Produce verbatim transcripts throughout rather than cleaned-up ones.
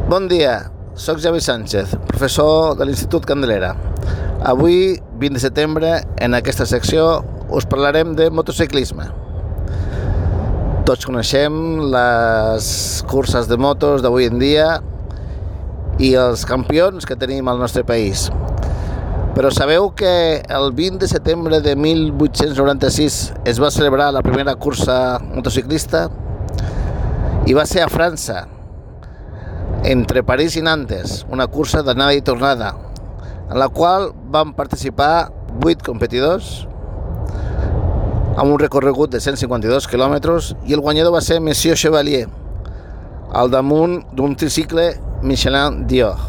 Bon dia, soc Javi Sánchez, professor de l'Institut Candelera. Avui, vint de setembre, en aquesta secció us parlarem de motociclisme. Tots coneixem les curses de motos d'avui en dia i els campions que tenim al nostre país. Però sabeu que el vint de setembre de mil vuit-cents noranta-sis es va celebrar la primera cursa motociclista? I va ser a França, entre París i Nantes, una cursa d'anada i tornada, en la qual van participar vuit competidors amb un recorregut de cent cinquanta-dos quilòmetres, i el guanyador va ser Monsieur Chevalier, al damunt d'un tricicle Michelin Dior.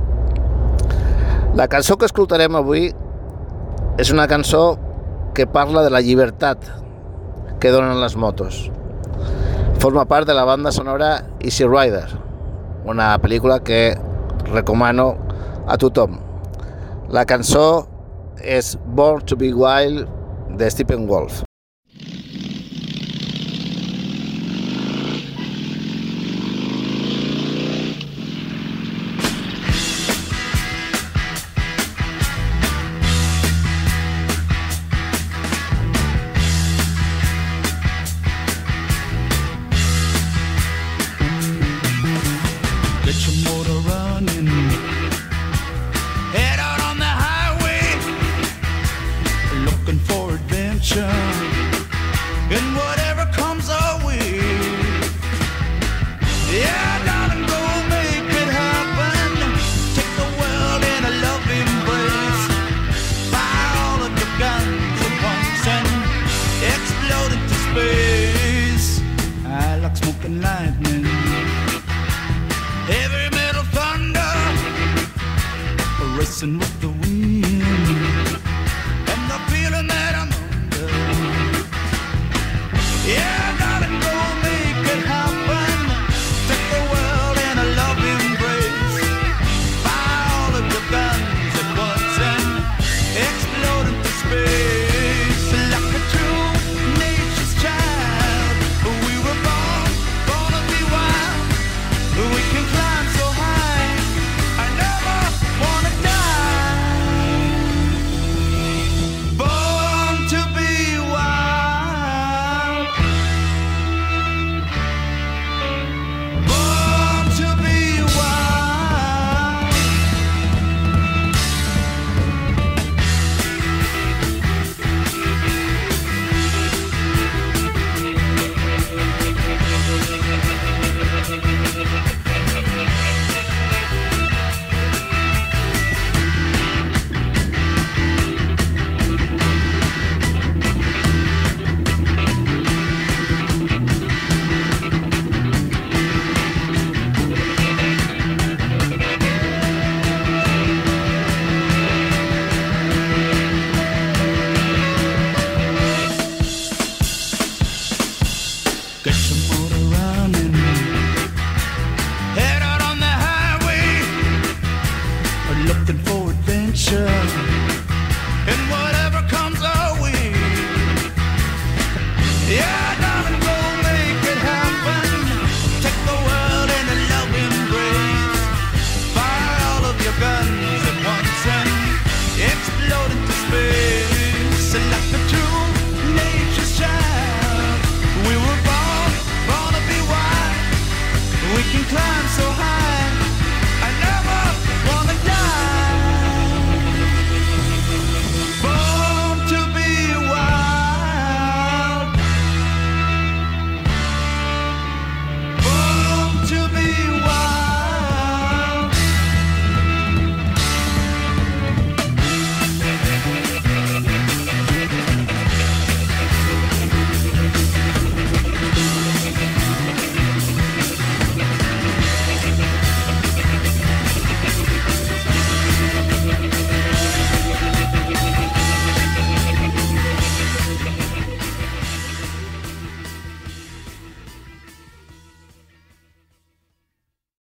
La cançó que escoltarem avui és una cançó que parla de la llibertat que donen les motos. Forma part de la banda sonora Easy Rider, una pel·lícula que recomano a tothom. La cançó és Born to be Wild de Steppenwolf. Get your motor running, head out on the highway, looking for adventure, and whatever comes our way. Yeah, darling, go make it happen. Take the world in a loving embrace. Fire all of your guns at once and explode into space. I like smoking lightning, heavy metal thunder, racing with the wind, and the feeling that I'm under. Yeah, darling, go make it happen. Take the world in a loving embrace. Fire all of your guns at once and explode into space. Like a true nature's child, we were born, born to be wild. We can climb so high, I never wanna die. Born to be wild. Born to be wild. Get your motor running, head out on the highway, looking for adventure, and whatever comes our way. Yeah, darling, go make it happen. Take the world in a loving embrace. Fire all of your guns at once and explode into space. Like a true nature's child, we were born, born to be wild. We can climb so